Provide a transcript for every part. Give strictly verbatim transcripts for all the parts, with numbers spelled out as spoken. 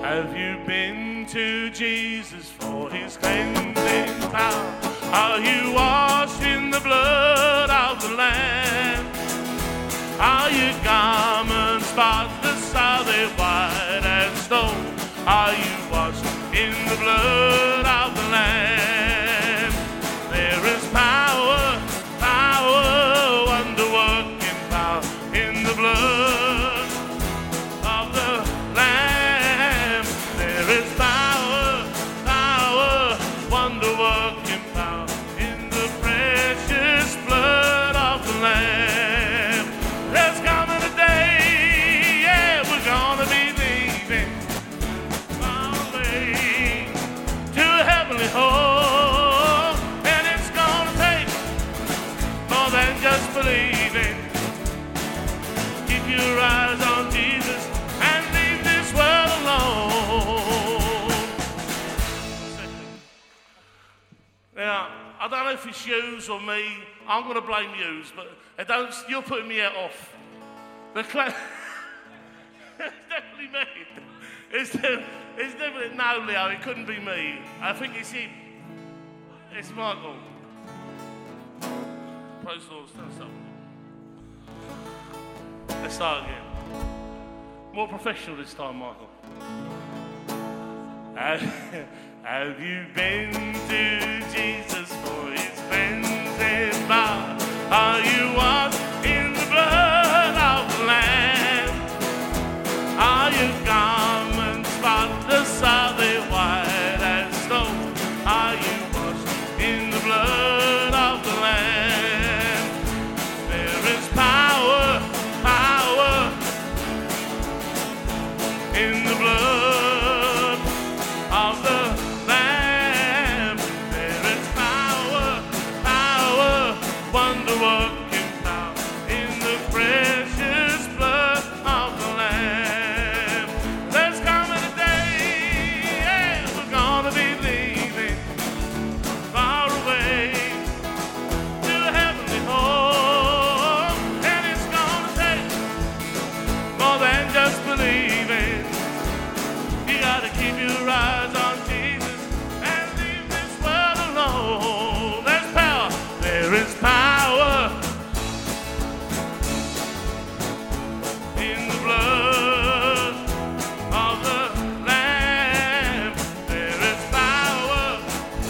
Have you been to Jesus for his cleansing power? Are you washed in the blood of the Lamb? Are your garments spotless? Are they white as snow? Are you washed in the blood of the Lamb? There is power, power, wonder-working power in the blood of the Lamb. There is power, power, wonder-working power in the precious blood of the Lamb. There's coming a day, yeah, we're gonna be leaving our way to a heavenly home, and it's gonna take more than just believing. Keep your eyes on Jesus and leave this world alone. Now, I don't know if it's yous or me. I'm going to blame yous, but it don't, you're putting me out off. The cla- It's definitely me. It's, de- it's definitely, no, Leo, it couldn't be me. I think it's him. It's Michael. Praise the Lord, stand up. Let's start again. More professional this time, Michael. Have, have you been to Jesus for his cleansing power? Are you washed in the blood of the Lamb? Are your garments spotless? Are they white as snow? Are you washed in the blood of the Lamb? There is power, power in the blood of the Lamb. There is power, power, wonder-working power in the precious blood of the Lamb. There's coming a day, yeah, we're gonna be leaving far away to a heavenly home, and it's gonna take more than just believing. You gotta keep your eyes on Jesus and leave this world alone. There's power, there is power in the blood of the Lamb. There is power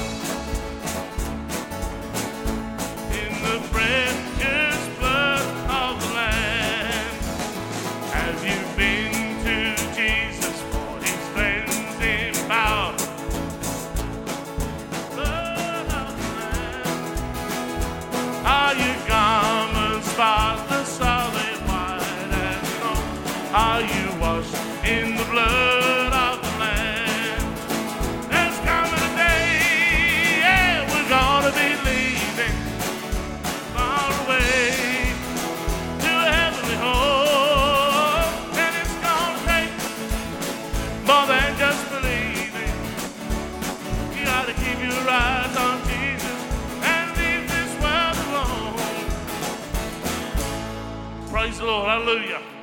in the precious blood of the Lamb. Have you been to Jesus for his cleansing power? Blood of the Lamb. Are your garments spotless? Are they white as snow? Are you washed in the blood of the Lamb? There's coming a day, yeah, we're gonna be leaving far away to a heavenly home, and it's gonna take more than just believing. You gotta keep your eyes on Jesus and leave this world alone. Praise the Lord, hallelujah.